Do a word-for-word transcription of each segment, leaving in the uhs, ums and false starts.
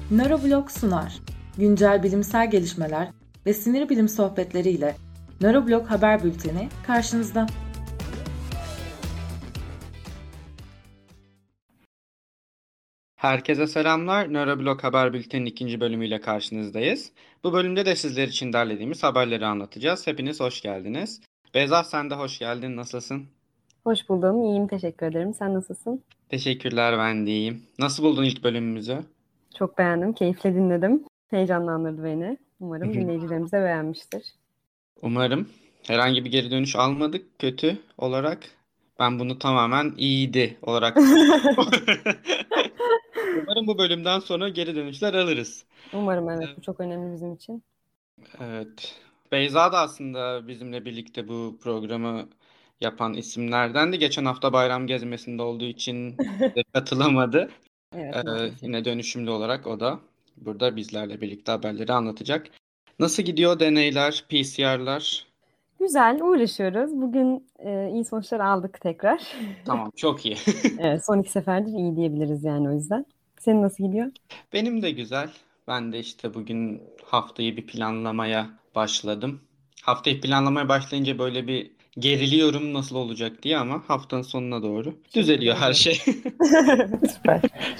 Nöroblog sunar. Güncel bilimsel gelişmeler ve sinir bilim sohbetleriyle Nöroblog Haber Bülteni karşınızda. Herkese selamlar. Nöroblog Haber Bülteni'nin ikinci bölümüyle karşınızdayız. Bu bölümde de sizler için derlediğimiz haberleri anlatacağız. Hepiniz hoş geldiniz. Beyza, sen de hoş geldin. Nasılsın? Hoş buldum. İyiyim. Teşekkür ederim. Sen nasılsın? Teşekkürler, ben de iyiyim. Nasıl buldun ilk bölümümüzü? Çok beğendim. Keyifle dinledim. Heyecanlandırdı beni. Umarım dinleyicilerimiz de beğenmiştir. Umarım. Herhangi bir geri dönüş almadık kötü olarak. Ben bunu tamamen iyiydi olarak Umarım bu bölümden sonra geri dönüşler alırız. Umarım evet. Bu çok önemli bizim için. Evet. Beyza da aslında bizimle birlikte bu programı yapan isimlerdendi. Geçen hafta bayram gezmesinde olduğu için de katılamadı. Evet, Ee, maalesef. yine dönüşümlü olarak o da burada bizlerle birlikte haberleri anlatacak. Nasıl gidiyor deneyler, P C R'lar? Güzel. Uğraşıyoruz. Bugün e, iyi sonuçlar aldık tekrar. Tamam, çok iyi. Evet, son iki seferdir iyi diyebiliriz yani o yüzden. Senin nasıl gidiyor? Benim de güzel. Ben de işte bugün haftayı bir planlamaya başladım. Haftayı planlamaya başlayınca böyle bir geriliyorum nasıl olacak diye, ama haftanın sonuna doğru Bir şekilde düzeliyor her oluyor. şey. Süper.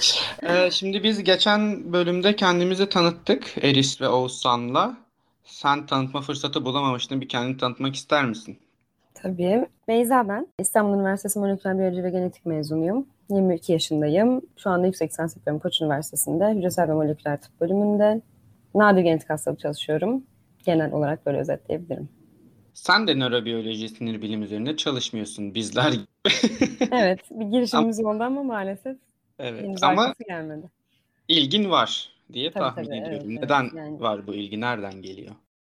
Ee, şimdi biz geçen bölümde kendimizi tanıttık Eris ve Oğuzhan'la. Sen tanıtma fırsatı bulamamıştın. Bir kendini tanıtmak ister misin? Tabii. Beyza ben. İstanbul Üniversitesi Moleküler Biyoloji ve Genetik mezunuyum. yirmi iki yaşındayım. Şu anda yüksek lisans yapıyorum Koç Üniversitesi'nde. Hücresel ve Moleküler Tıp bölümünde. Nadir genetik hastalık çalışıyorum. Genel olarak böyle özetleyebilirim. Sen de nörobiyoloji, sinir bilim üzerine çalışmıyorsun bizler gibi. Evet, bir Ama, girişimimiz oldu ama maalesef evet, henüz ama arkası gelmedi. ilgin var diye Tabii tahmin tabii, evet, ediyorum. evet. Neden Yani, var bu ilgi? Nereden geliyor?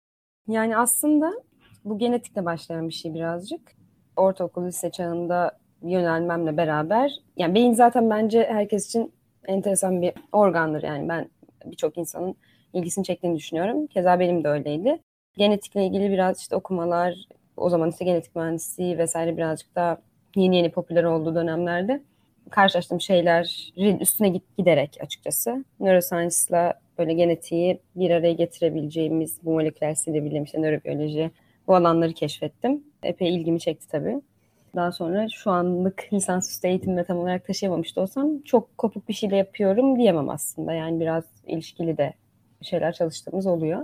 yani aslında bu genetikle başlayan bir şey birazcık. Ortaokul, lise çağında yönelmemle beraber, yani beyin zaten bence herkes için enteresan bir organdır. Yani ben birçok insanın ilgisini çektiğini düşünüyorum. Keza benim de öyleydi. Genetikle ilgili biraz işte okumalar, o zaman işte genetik mühendisliği vesaire birazcık daha yeni yeni popüler olduğu dönemlerde karşılaştığım şeylerin üstüne giderek açıkçası neuroscience'la böyle genetiği bir araya getirebileceğimiz bu moleküler sinir bilim, işte nörobiyoloji, bu alanları keşfettim. Epey ilgimi çekti tabii. Daha sonra şu anlık lisansüstü eğitimde tam olarak taşıyamamış da olsam çok kopuk bir şey de yapıyorum diyemem aslında. Yani biraz ilişkili de şeyler çalıştığımız oluyor.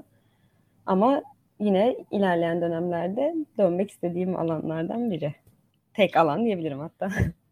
Ama yine ilerleyen dönemlerde dönmek istediğim alanlardan biri. Tek alan diyebilirim hatta.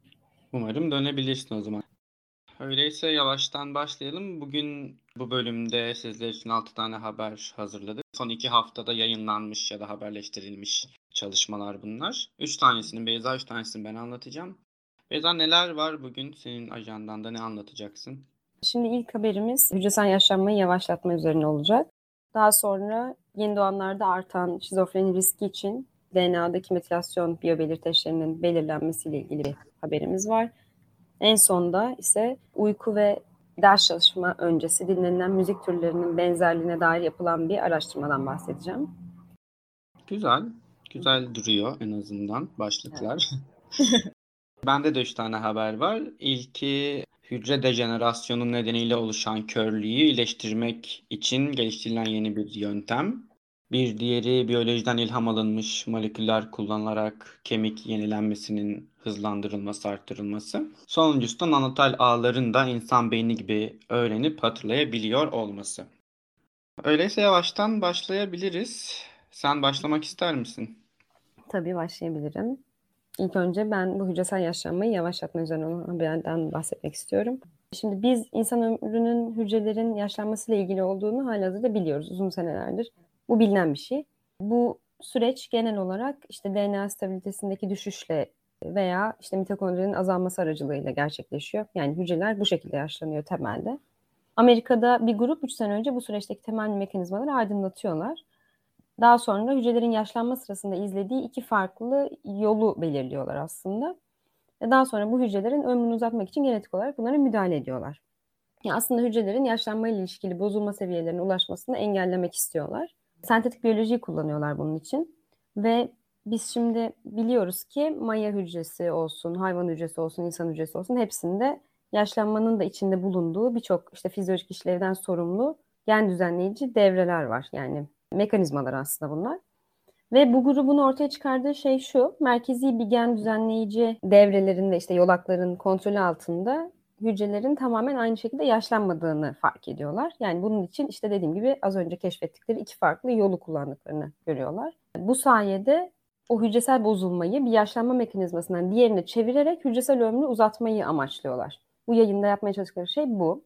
Umarım dönebilirsin o zaman. Öyleyse yavaştan başlayalım. Bugün bu bölümde sizler için altı tane haber hazırladık. Son iki haftada yayınlanmış ya da haberleştirilmiş çalışmalar bunlar. Üç tanesini Beyza, üç tanesini ben anlatacağım. Beyza, neler var bugün senin ajandanda, ne anlatacaksın? Şimdi ilk haberimiz hücresel yaşlanmayı yavaşlatma üzerine olacak. Daha sonra yeni doğanlarda artan şizofreni riski için D N A'daki metilasyon biyobelirteçlerinin belirlenmesiyle ilgili bir haberimiz var. En sonda ise uyku ve ders çalışma öncesi dinlenilen müzik türlerinin benzerliğine dair yapılan bir araştırmadan bahsedeceğim. Güzel. Güzel duruyor en azından başlıklar. Evet. Bende de üç tane haber var. İlki, hücre dejenerasyonu nedeniyle oluşan körlüğü iyileştirmek için geliştirilen yeni bir yöntem. Bir diğeri, biyolojiden ilham alınmış moleküller kullanılarak kemik yenilenmesinin hızlandırılması, arttırılması. Sonuncusu da nanotal ağların da insan beyni gibi öğrenip hatırlayabiliyor olması. Öyleyse yavaştan başlayabiliriz. Sen başlamak ister misin? Tabii başlayabilirim. İlk önce ben bu hücresel yaşlanmayı yavaşlatma üzerine olan haberden bahsetmek istiyorum. Şimdi biz insan ömrünün hücrelerin yaşlanmasıyla ilgili olduğunu halihazırda biliyoruz uzun senelerdir. Bu bilinen bir şey. Bu süreç genel olarak işte D N A stabilitesindeki düşüşle veya işte mitokondrinin azalması aracılığıyla gerçekleşiyor. Yani hücreler bu şekilde yaşlanıyor temelde. Amerika'da bir grup üç sene önce bu süreçteki temel mekanizmaları aydınlatıyorlar. Daha sonra hücrelerin yaşlanma sırasında izlediği iki farklı yolu belirliyorlar aslında. Ve daha sonra bu hücrelerin ömrünü uzatmak için genetik olarak bunlara müdahale ediyorlar. Yani aslında hücrelerin yaşlanmayla ilişkili bozulma seviyelerine ulaşmasını engellemek istiyorlar. Sentetik biyolojiyi kullanıyorlar bunun için. Ve biz şimdi biliyoruz ki maya hücresi olsun, hayvan hücresi olsun, insan hücresi olsun hepsinde yaşlanmanın da içinde bulunduğu birçok işte fizyolojik işlevden sorumlu gen düzenleyici devreler var. Yani mekanizmalar aslında bunlar. Ve bu grubun ortaya çıkardığı şey şu: merkezi bir gen düzenleyici devrelerinde işte yolakların kontrolü altında hücrelerin tamamen aynı şekilde yaşlanmadığını fark ediyorlar. Yani bunun için işte dediğim gibi az önce keşfettikleri iki farklı yolu kullandıklarını görüyorlar. Bu sayede o hücresel bozulmayı bir yaşlanma mekanizmasından diğerine çevirerek hücresel ömrü uzatmayı amaçlıyorlar. Bu yayında yapmaya çalıştıkları şey bu.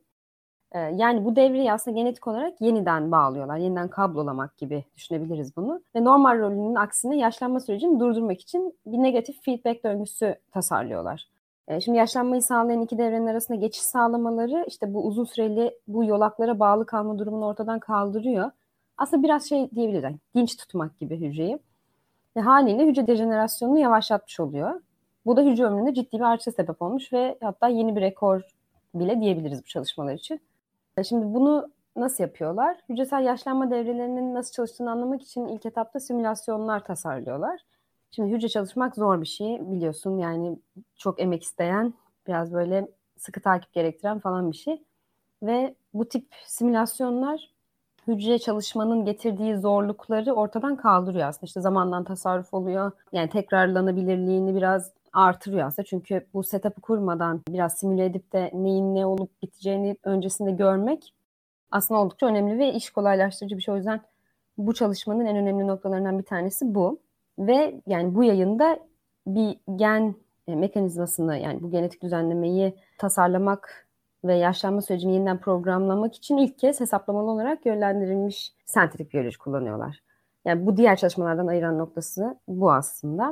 Yani bu devreyi aslında genetik olarak yeniden bağlıyorlar. Yeniden kablolamak gibi düşünebiliriz bunu. Ve normal rolünün aksine yaşlanma sürecini durdurmak için bir negatif feedback döngüsü tasarlıyorlar. Şimdi yaşlanmayı sağlayan iki devrenin arasında geçiş sağlamaları işte bu uzun süreli bu yolaklara bağlı kalma durumunu ortadan kaldırıyor. Aslında biraz şey diyebiliriz, yani dinç tutmak gibi hücreyi. Ve haliyle hücre dejenerasyonunu yavaşlatmış oluyor. Bu da hücre ömründe ciddi bir artışa sebep olmuş ve hatta yeni bir rekor bile diyebiliriz bu çalışmalar için. Şimdi bunu nasıl yapıyorlar? Hücresel yaşlanma devrelerinin nasıl çalıştığını anlamak için ilk etapta simülasyonlar tasarlıyorlar. Şimdi hücre çalışmak zor bir şey biliyorsun. Yani çok emek isteyen, biraz böyle sıkı takip gerektiren falan bir şey. Ve bu tip simülasyonlar hücre çalışmanın getirdiği zorlukları ortadan kaldırıyor aslında. İşte zamandan tasarruf oluyor. Yani tekrarlanabilirliğini biraz artırıyor aslında. Çünkü bu setup'ı kurmadan biraz simüle edip de neyin ne olup biteceğini öncesinde görmek aslında oldukça önemli ve iş kolaylaştırıcı bir şey. O yüzden bu çalışmanın en önemli noktalarından bir tanesi bu. Ve yani bu yayında bir gen mekanizmasını, yani bu genetik düzenlemeyi tasarlamak ve yaşlanma sürecini yeniden programlamak için ilk kez hesaplamalı olarak yönlendirilmiş sentetik biyoloji kullanıyorlar. Yani bu diğer çalışmalardan ayıran noktası bu aslında.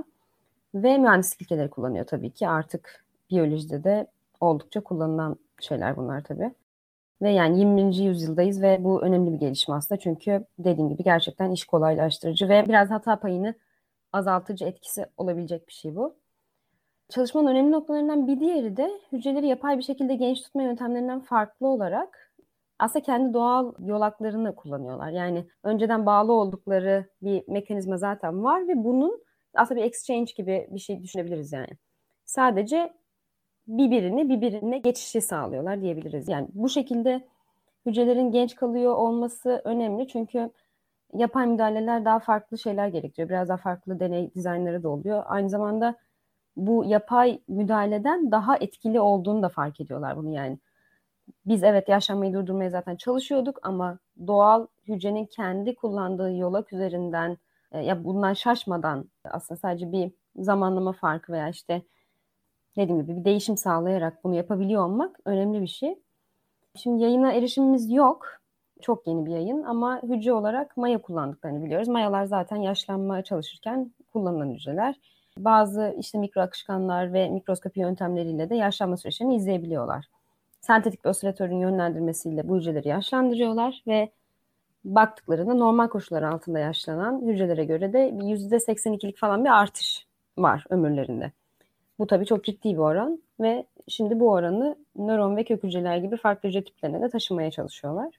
Ve mühendislik ilkeleri kullanıyor tabii ki. Artık biyolojide de oldukça kullanılan şeyler bunlar tabii. Ve yani yirminci yüzyıldayız ve bu önemli bir gelişme aslında. Çünkü dediğim gibi gerçekten iş kolaylaştırıcı ve biraz hata payını azaltıcı etkisi olabilecek bir şey bu. Çalışmanın önemli noktalarından bir diğeri de hücreleri yapay bir şekilde genç tutma yöntemlerinden farklı olarak aslında kendi doğal yolaklarını kullanıyorlar. Yani önceden bağlı oldukları bir mekanizma zaten var ve bunun aslında bir exchange gibi bir şey düşünebiliriz yani. Sadece birbirini birbirine geçişi sağlıyorlar diyebiliriz. Yani bu şekilde hücrelerin genç kalıyor olması önemli çünkü yapay müdahaleler daha farklı şeyler gerektiriyor. Biraz daha farklı deney dizaynları da oluyor. Aynı zamanda bu yapay müdahaleden daha etkili olduğunu da fark ediyorlar bunu yani. Biz evet yaşlanmayı durdurmaya zaten çalışıyorduk ama doğal hücrenin kendi kullandığı yolak üzerinden ya bundan şaşmadan aslında sadece bir zamanlama farkı veya işte dediğim gibi bir değişim sağlayarak bunu yapabiliyor olmak önemli bir şey. Şimdi yayına erişimimiz yok. Çok yeni bir yayın ama hücre olarak maya kullandıklarını biliyoruz. Mayalar zaten yaşlanmaya çalışırken kullanılan hücreler. Bazı işte mikro akışkanlar ve mikroskopi yöntemleriyle de yaşlanma süreçlerini izleyebiliyorlar. Sentetik bir osilatörün yönlendirmesiyle bu hücreleri yaşlandırıyorlar ve baktıklarında normal koşullar altında yaşlanan hücrelere göre de yüzde seksen ikilik falan bir artış var ömürlerinde. Bu tabii çok ciddi bir oran ve şimdi bu oranı nöron ve kök hücreler gibi farklı hücre tiplerine de taşımaya çalışıyorlar.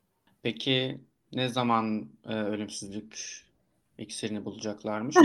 Peki ne zaman e, ölümsüzlük iksirini bulacaklarmış?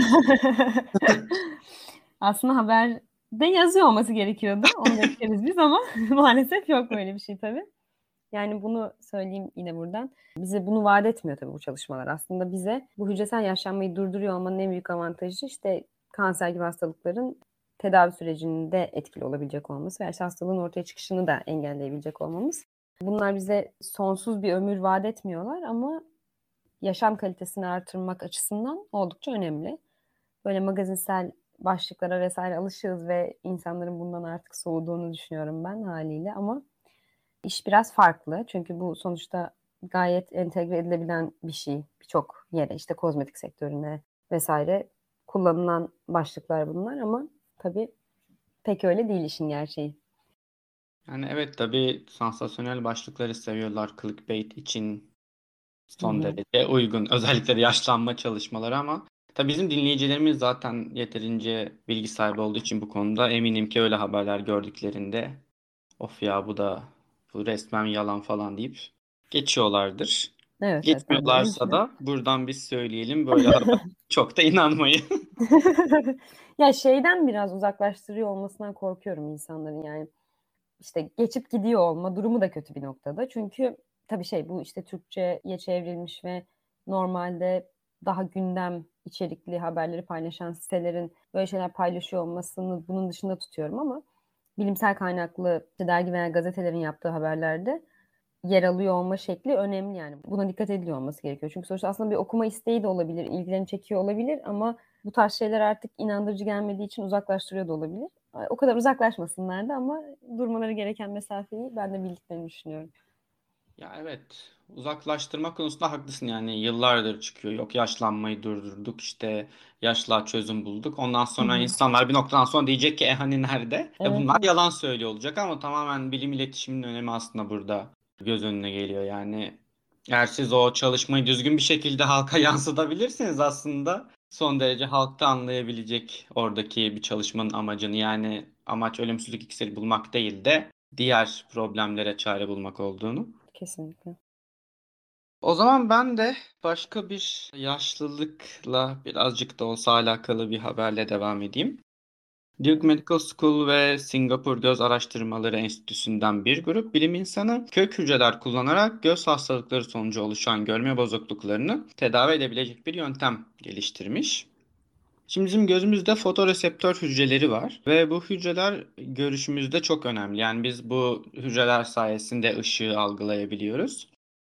Aslında haberde yazıyor olması gerekiyordu. Onu bekleriz biz ama maalesef yok böyle bir şey tabii. Yani bunu söyleyeyim yine buradan. Bize bunu vaat etmiyor tabii bu çalışmalar. Aslında bize bu hücresel yaşlanmayı durduruyor olmanın en büyük avantajı işte kanser gibi hastalıkların tedavi sürecinde etkili olabilecek olması ve hastalığın ortaya çıkışını da engelleyebilecek olmamız. Bunlar bize sonsuz bir ömür vaat etmiyorlar ama yaşam kalitesini artırmak açısından oldukça önemli. Böyle magazinsel başlıklara vesaire alışığız ve insanların bundan artık soğuduğunu düşünüyorum ben haliyle ama iş biraz farklı. Çünkü bu sonuçta gayet entegre edilebilen bir şey. Birçok yere işte kozmetik sektörüne vesaire kullanılan başlıklar bunlar ama tabii pek öyle değil işin gerçeği. Yani evet tabii sansasyonel başlıkları seviyorlar clickbait için son Hı hı. derece uygun. Özellikle de yaşlanma çalışmaları ama tabii bizim dinleyicilerimiz zaten yeterince bilgi sahibi olduğu için bu konuda eminim ki öyle haberler gördüklerinde of ya bu da bu resmen yalan falan deyip geçiyorlardır. Evet, evet ben de öyle Geçmiyorlarsa düşünüyorum. da buradan biz söyleyelim böyle haber çok da inanmayın. Ya şeyden biraz uzaklaştırıyor olmasından korkuyorum insanların yani. işte geçip gidiyor olma durumu da kötü bir noktada. Çünkü tabii şey bu işte Türkçe'ye çevrilmiş ve normalde daha gündem içerikli haberleri paylaşan sitelerin böyle şeyler paylaşıyor olmasını bunun dışında tutuyorum ama bilimsel kaynaklı işte dergi veya gazetelerin yaptığı haberlerde yer alıyor olma şekli önemli yani. Buna dikkat ediliyor olması gerekiyor. Çünkü sonuçta aslında bir okuma isteği de olabilir, ilgilerini çekiyor olabilir ama bu tarz şeyler artık inandırıcı gelmediği için uzaklaştırıyor da olabilir. O kadar uzaklaşmasınlar da ama durmaları gereken mesafeyi ben de bildiklerini düşünüyorum. Ya evet, uzaklaştırma konusunda haklısın, yani yıllardır çıkıyor. Yok yaşlanmayı durdurduk, işte yaşlığa çözüm bulduk. Ondan Hı sonra hı. insanlar bir noktadan sonra diyecek ki e hani nerede? E Evet, bunlar evet. yalan söylüyor olacak ama tamamen bilim iletişiminin önemi aslında burada göz önüne geliyor. Yani eğer siz o çalışmayı düzgün bir şekilde halka yansıtabilirsiniz aslında son derece halkta anlayabilecek oradaki bir çalışmanın amacını. Yani amaç ölümsüzlük iksiri bulmak değil de diğer problemlere çare bulmak olduğunu. Kesinlikle. O zaman ben de başka bir yaşlılıkla birazcık da olsa alakalı bir haberle devam edeyim. Duke Medical School ve Singapur Göz Araştırmaları Enstitüsü'nden bir grup bilim insanı kök hücreler kullanarak göz hastalıkları sonucu oluşan görme bozukluklarını tedavi edebilecek bir yöntem geliştirmiş. Şimdi bizim gözümüzde fotoreseptör hücreleri var ve bu hücreler görüşümüzde çok önemli. Yani biz bu hücreler sayesinde ışığı algılayabiliyoruz.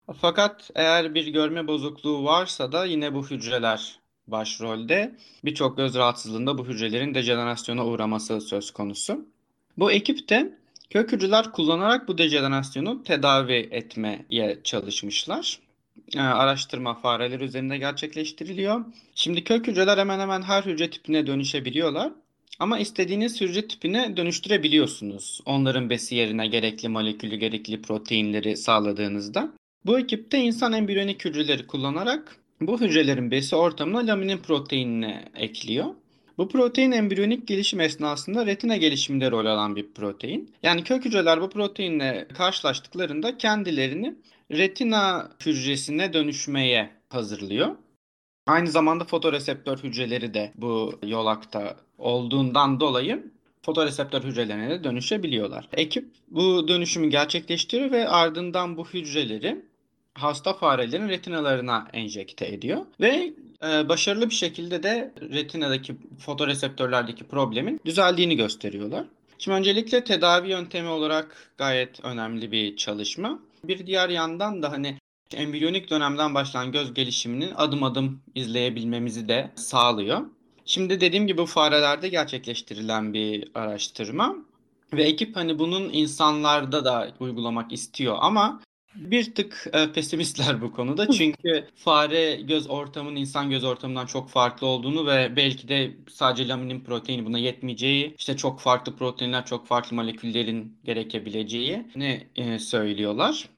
Fakat eğer bir görme bozukluğu varsa da yine bu hücreler başrolde. Birçok göz rahatsızlığında bu hücrelerin dejenerasyona uğraması söz konusu. Bu ekip de kök hücreler kullanarak bu dejenerasyonu tedavi etmeye çalışmışlar. Ee, araştırma fareler üzerinde gerçekleştiriliyor. Şimdi kök hücreler hemen hemen her hücre tipine dönüşebiliyorlar. Ama istediğiniz hücre tipine dönüştürebiliyorsunuz. Onların besi yerine gerekli molekülü, gerekli proteinleri sağladığınızda. Bu ekipte insan embriyonik hücreleri kullanarak bu hücrelerin besi ortamına laminin proteinini ekliyor. Bu protein embriyonik gelişim esnasında retina gelişiminde rol alan bir protein. Yani kök hücreler bu proteinle karşılaştıklarında kendilerini retina hücresine dönüşmeye hazırlıyor. Aynı zamanda fotoreseptör hücreleri de bu yolakta olduğundan dolayı fotoreseptör hücrelerine de dönüşebiliyorlar. Ekip bu dönüşümü gerçekleştiriyor ve ardından bu hücreleri hasta farelerin retinalarına enjekte ediyor ve e, başarılı bir şekilde de retinadaki fotoreseptörlerdeki problemin düzeldiğini gösteriyorlar. Şimdi öncelikle tedavi yöntemi olarak gayet önemli bir çalışma. Bir diğer yandan da hani embriyonik dönemden başlayan göz gelişiminin adım adım izleyebilmemizi de sağlıyor. Şimdi dediğim gibi bu farelerde gerçekleştirilen bir araştırma ve ekip hani bunun insanlarda da uygulamak istiyor ama bir tık e, pesimistler bu konuda. Çünkü fare göz ortamının insan göz ortamından çok farklı olduğunu ve belki de sadece laminin proteini buna yetmeyeceği, işte çok farklı proteinler, çok farklı moleküllerin gerekebileceği ne e, söylüyorlar.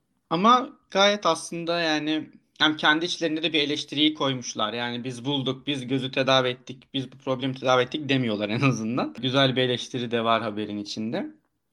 Ama gayet aslında yani hem kendi içlerinde de bir eleştiriyi koymuşlar. Yani biz bulduk, biz gözü tedavi ettik, biz bu problemi tedavi ettik demiyorlar en azından. Güzel bir eleştiri de var haberin içinde.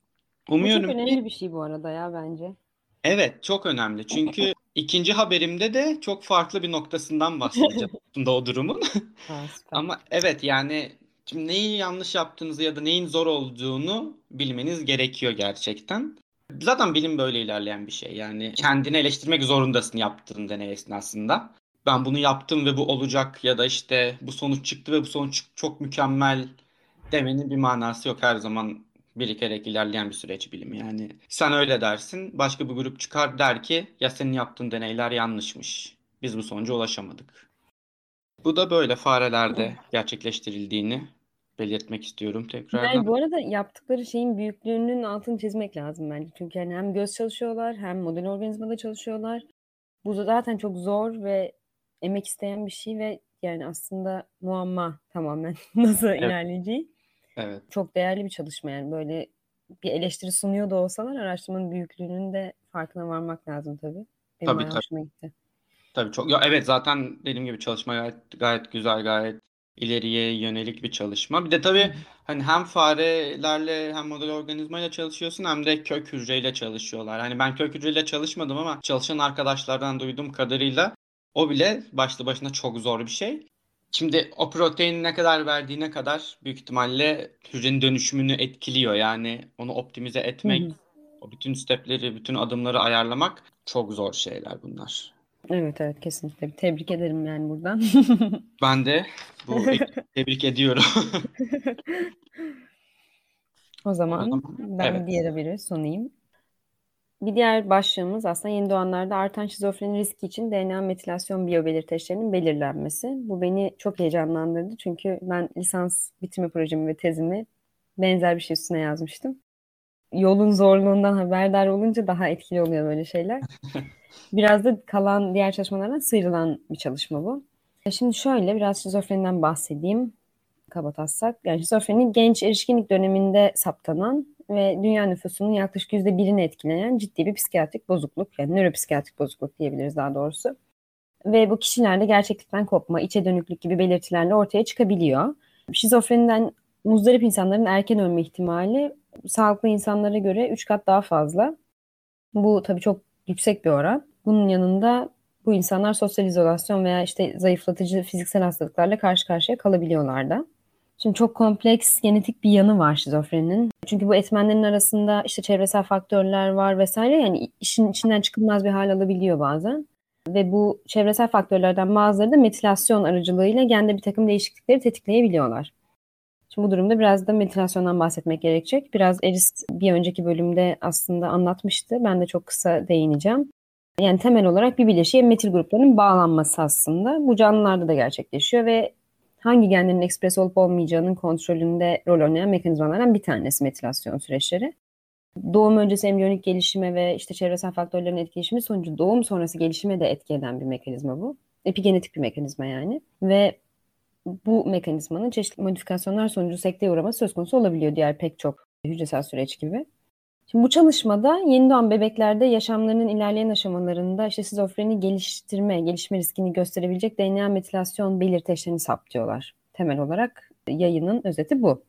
Bu çok Umuyorum ki önemli bir şey bu arada ya bence. evet, çok önemli. Çünkü ikinci haberimde de çok farklı bir noktasından bahsedeceğim aslında o durumun. Aa, süper. Ama evet yani şimdi neyi yanlış yaptığınızı ya da neyin zor olduğunu bilmeniz gerekiyor gerçekten. Zaten bilim böyle ilerleyen bir şey. Yani kendini eleştirmek zorundasın yaptığın deney esnasında. Ben bunu yaptım ve bu olacak ya da işte bu sonuç çıktı ve bu sonuç çok mükemmel demenin bir manası yok. Her zaman birikerek ilerleyen bir süreç bilim. Yani sen öyle dersin, başka bir grup çıkar der ki ya senin yaptığın deneyler yanlışmış. Biz bu sonuca ulaşamadık. Bu da böyle farelerde gerçekleştirildiğini belirtmek istiyorum tekrardan. Yani bu arada yaptıkları şeyin büyüklüğünün altını çizmek lazım bence. Çünkü yani hem göz çalışıyorlar hem model organizmada çalışıyorlar. Bu da zaten çok zor ve emek isteyen bir şey ve yani aslında muamma tamamen nasıl Evet, ilerleyeceği. evet. Çok değerli bir çalışma yani böyle bir eleştiri sunuyor da olsalar araştırmanın büyüklüğünün de farkına varmak lazım tabii. Benim Tabii bayağı tabii. hoşuma gitti. Tabii çok. Ya evet, zaten dediğim gibi çalışma gayet, gayet güzel, gayet ileriye yönelik bir çalışma. Bir de Hı tabii hı. hani hem farelerle hem model organizmayla çalışıyorsun hem de kök hücreyle çalışıyorlar. Hani ben kök hücreyle çalışmadım ama çalışan arkadaşlardan duyduğum kadarıyla o bile başlı başına çok zor bir şey. Şimdi o protein ne kadar verdiğine kadar büyük ihtimalle hücrenin dönüşümünü etkiliyor. Yani onu optimize Hı etmek, hı. o bütün stepleri, bütün adımları ayarlamak çok zor şeyler bunlar. Evet evet kesinlikle. Tebrik ederim yani buradan. Ben de bu ekibi tebrik ediyorum. O O zaman zaman ben evet. diğer haberi sunayım. Bir diğer başlığımız aslında yeni doğanlarda artan şizofreni riski için D N A metilasyon biyobelirteçlerinin belirlenmesi. Bu beni çok heyecanlandırdı çünkü ben lisans bitirme projemi ve tezimi benzer bir şey üstüne yazmıştım. Yolun zorluğundan haberdar olunca daha etkili oluyor böyle şeyler. Biraz da kalan diğer çalışmalardan sıyrılan bir çalışma bu. Şimdi şöyle biraz şizofreniden bahsedeyim. Kabataslak. Yani şizofreni genç erişkinlik döneminde saptanan ve dünya nüfusunun yaklaşık yüzde birini etkileyen ciddi bir psikiyatrik bozukluk. Yani nöropsikiyatrik bozukluk diyebiliriz daha doğrusu. Ve bu kişilerde gerçeklikten kopma, içe dönüklük gibi belirtilerle ortaya çıkabiliyor. Şizofreniden muzdarip insanların erken ölme ihtimali sağlıklı insanlara göre üç kat daha fazla. Bu tabii çok yüksek bir oran. Bunun yanında bu insanlar sosyal izolasyon veya işte zayıflatıcı fiziksel hastalıklarla karşı karşıya kalabiliyorlar da. Şimdi çok kompleks genetik bir yanı var şizofreninin. Çünkü bu etmenlerin arasında işte çevresel faktörler var vesaire. Yani işin içinden çıkılmaz bir hal alabiliyor bazen. Ve bu çevresel faktörlerden bazıları da metilasyon aracılığıyla gende bir takım değişiklikleri tetikleyebiliyorlar. Şimdi bu durumda biraz da metilasyondan bahsetmek gerekecek. Biraz Eris bir önceki bölümde aslında anlatmıştı. Ben de çok kısa değineceğim. Yani temel olarak bir bileşiğe metil gruplarının bağlanması aslında. Bu canlılarda da gerçekleşiyor ve hangi genlerin ekspres olup olmayacağının kontrolünde rol oynayan mekanizmalardan bir tanesi metilasyon süreçleri. Doğum öncesi embriyonik gelişime ve işte çevresel faktörlerin etkileşimi sonucu doğum sonrası gelişime de etki eden bir mekanizma bu. Epigenetik bir mekanizma yani. Ve bu mekanizmanın çeşitli modifikasyonlar sonucu sekteye uğraması söz konusu olabiliyor diğer pek çok hücresel süreç gibi. Şimdi bu çalışmada yeni doğan bebeklerde yaşamlarının ilerleyen aşamalarında işte şizofreni geliştirme, gelişme riskini gösterebilecek D N A metilasyon belirteçlerini saptıyorlar. Temel olarak yayının özeti bu.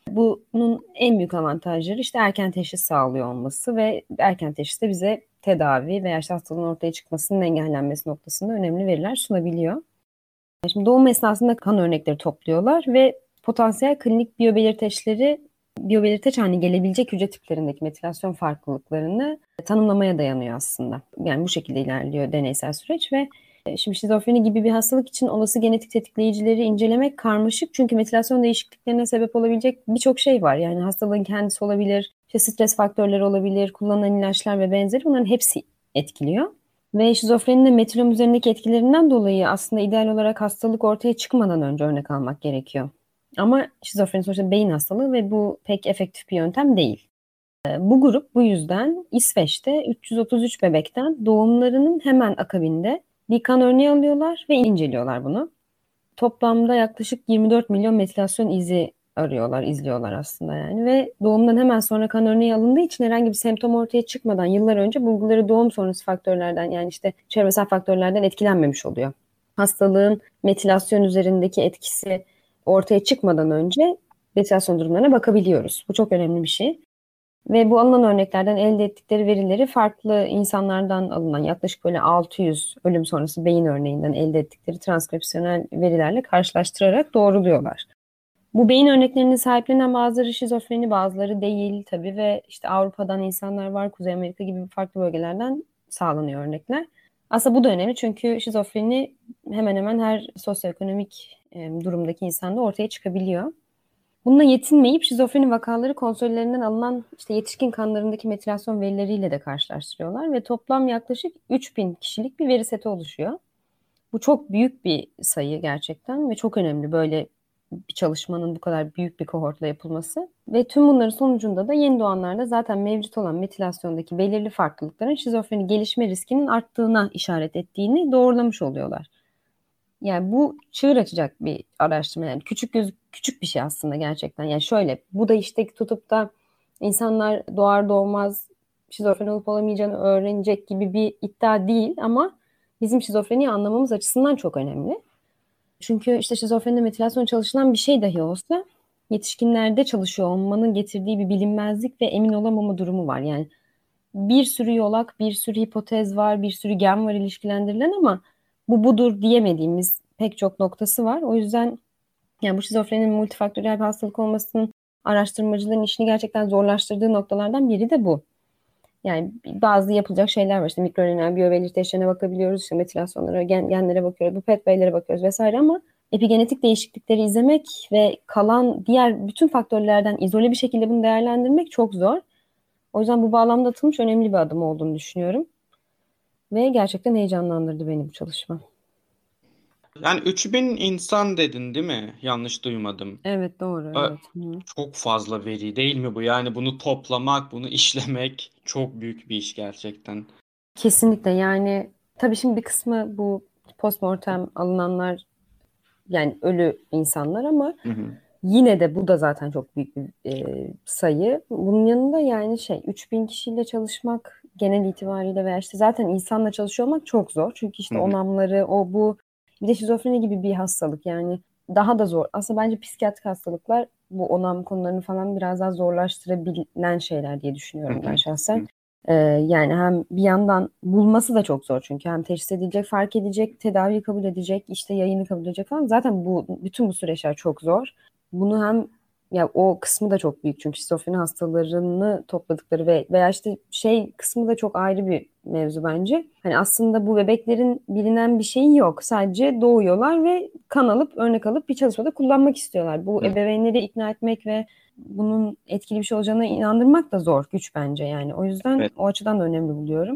Bunun en büyük avantajları işte erken teşhis sağlıyor olması ve erken teşhiste bize tedavi veya işte hastalığın ortaya çıkmasının engellenmesi noktasında önemli veriler sunabiliyor. Şimdi doğum esnasında kan örnekleri topluyorlar ve potansiyel klinik biyobelirteçleri biyobelirteç haline gelebilecek hücre tiplerindeki metilasyon farklılıklarını tanımlamaya dayanıyor aslında. Yani bu şekilde ilerliyor deneysel süreç ve şimdi şizofreni gibi bir hastalık için olası genetik tetikleyicileri incelemek karmaşık. Çünkü metilasyon değişikliklerine sebep olabilecek birçok şey var. Yani hastalığın kendisi olabilir, işte stres faktörleri olabilir, kullanılan ilaçlar ve benzeri bunların hepsi etkiliyor. Ve şizofreninin de metilom üzerindeki etkilerinden dolayı aslında ideal olarak hastalık ortaya çıkmadan önce örnek almak gerekiyor. Ama şizofreni sonuçta beyin hastalığı ve bu pek efektif bir yöntem değil. Bu grup bu yüzden İsveç'te üç yüz otuz üç bebekten doğumlarının hemen akabinde bir kan örneği alıyorlar ve inceliyorlar bunu. Toplamda yaklaşık yirmi dört milyon metilasyon izi arıyorlar, izliyorlar aslında yani. Ve doğumdan hemen sonra kan örneği alındığı için herhangi bir semptom ortaya çıkmadan yıllar önce bulguları doğum sonrası faktörlerden yani işte çevresel faktörlerden etkilenmemiş oluyor. Hastalığın metilasyon üzerindeki etkisi ortaya çıkmadan önce metilasyon durumlarına bakabiliyoruz. Bu çok önemli bir şey. Ve bu alınan örneklerden elde ettikleri verileri farklı insanlardan alınan yaklaşık böyle altı yüz ölüm sonrası beyin örneğinden elde ettikleri transkripsiyonel verilerle karşılaştırarak doğruluyorlar. Bu beyin örneklerinin sahiplenen bazıları şizofreni, bazıları değil tabii ve işte Avrupa'dan insanlar var, Kuzey Amerika gibi farklı bölgelerden sağlanıyor örnekler. Aslında bu da önemli çünkü şizofreni hemen hemen her sosyoekonomik e, durumdaki insanda ortaya çıkabiliyor. Bununla yetinmeyip şizofreni vakaları kontrollerinden alınan işte yetişkin kanlarındaki metilasyon verileriyle de karşılaştırıyorlar ve toplam yaklaşık üç bin kişilik bir veri seti oluşuyor. Bu çok büyük bir sayı gerçekten ve çok önemli böyle bir çalışmanın bu kadar büyük bir kohortla yapılması. Ve tüm bunların sonucunda da yeni doğanlarda zaten mevcut olan metilasyondaki belirli farklılıkların şizofreni gelişme riskinin arttığına işaret ettiğini doğrulamış oluyorlar. Yani bu çığır açacak bir araştırma yani küçük göz küçük bir şey aslında gerçekten. Yani şöyle bu da işte tutup da insanlar doğar doğmaz şizofren olup olamayacağını öğrenecek gibi bir iddia değil ama bizim şizofreniyi anlamamız açısından çok önemli. Çünkü işte şizofrenide metilasyon çalışılan bir şey dahi olsa yetişkinlerde çalışıyor olmanın getirdiği bir bilinmezlik ve emin olamama durumu var. Yani bir sürü yolak, bir sürü hipotez var, bir sürü gen var ilişkilendirilen ama bu budur diyemediğimiz pek çok noktası var. O yüzden yani bu şizofreninin multifaktöriyel bir hastalık olmasının araştırmacıların işini gerçekten zorlaştırdığı noktalardan biri de bu. Yani bazı yapılacak şeyler var. İşte mikroRNA, biyobelirteçlerine bakabiliyoruz. İşte metilasyonlara, gen, genlere bakıyoruz. Bu petvaylere bakıyoruz vesaire ama epigenetik değişiklikleri izlemek ve kalan diğer bütün faktörlerden izole bir şekilde bunu değerlendirmek çok zor. O yüzden bu bağlamda atılmış önemli bir adım olduğunu düşünüyorum. Ve gerçekten heyecanlandırdı beni bu çalışma. Yani üç bin insan dedin değil mi? Yanlış duymadım. Evet doğru Ee, evet. Hı. Çok fazla veri değil mi bu? Yani bunu toplamak, bunu işlemek çok büyük bir iş gerçekten. Kesinlikle yani tabii şimdi bir kısmı bu postmortem alınanlar yani ölü insanlar ama Hı hı. yine de bu da zaten çok büyük bir e, sayı. Bunun yanında yani şey üç bin kişiyle çalışmak genel itibariyle veya işte zaten insanla çalışıyor olmak çok zor. Çünkü Hı işte hı. onamları o bu bir de şizofreni gibi bir hastalık yani daha da zor. Aslında bence psikiyatrik hastalıklar bu onam konularını falan biraz daha zorlaştırabilen şeyler diye Hı düşünüyorum ben hı. şahsen. Ee, yani hem bir yandan bulması da çok zor çünkü hem teşhis edilecek, fark edecek, tedaviyi kabul edecek, işte yayını kabul edecek falan. Zaten bu bütün bu süreçler çok zor. Bunu hem ya o kısmı da çok büyük çünkü şizofreni hastalarını topladıkları ve veya işte şey kısmı da çok ayrı bir mevzu bence. Hani aslında bu bebeklerin bilinen bir şeyi yok. Sadece doğuyorlar ve kan alıp örnek alıp bir çalışmada kullanmak istiyorlar. Bu Hı. ebeveynleri ikna etmek ve bunun etkili bir şey olacağına inandırmak da zor güç bence yani. O yüzden Evet. o açıdan da önemli buluyorum.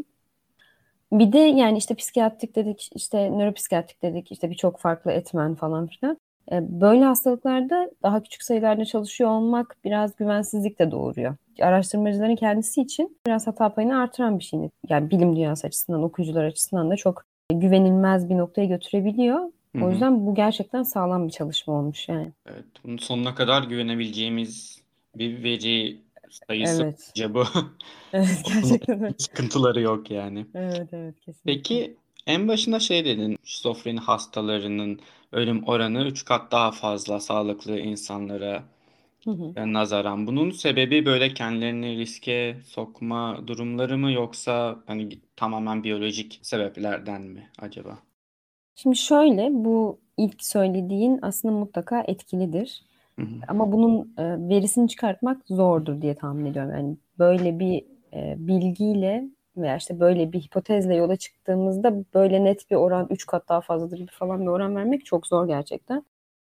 Bir de yani işte psikiyatrik dedik, işte nöropsikiyatrik dedik, işte birçok farklı etmen falan filan. E, Böyle hastalıklarda daha küçük sayılarda çalışıyor olmak biraz güvensizlik de doğuruyor. Araştırmacıların kendisi için biraz hata payını artıran bir şey. Yani bilim dünyası açısından, okuyucular açısından da çok güvenilmez bir noktaya götürebiliyor. Hı O hı. yüzden bu gerçekten sağlam bir çalışma olmuş yani. Evet. Bunun sonuna kadar güvenebileceğimiz bir veri sayısı Evet. bence bu. Evet Bunun gerçekten öyle. sıkıntıları yok yani. Evet evet kesinlikle. Peki en başında şey dedin, şizofreni hastalarının ölüm oranı üç kat daha fazla sağlıklı insanlara Hı hı. e, nazaran. Bunun sebebi böyle kendilerini riske sokma durumları mı yoksa hani tamamen biyolojik sebeplerden mi acaba? Şimdi şöyle bu ilk söylediğin aslında mutlaka etkilidir. Hı hı. Ama bunun e, verisini çıkartmak zordur diye tahmin ediyorum. Yani böyle bir e, bilgiyle veya işte böyle bir hipotezle yola çıktığımızda böyle net bir oran üç kat daha fazladır gibi falan bir oran vermek çok zor gerçekten.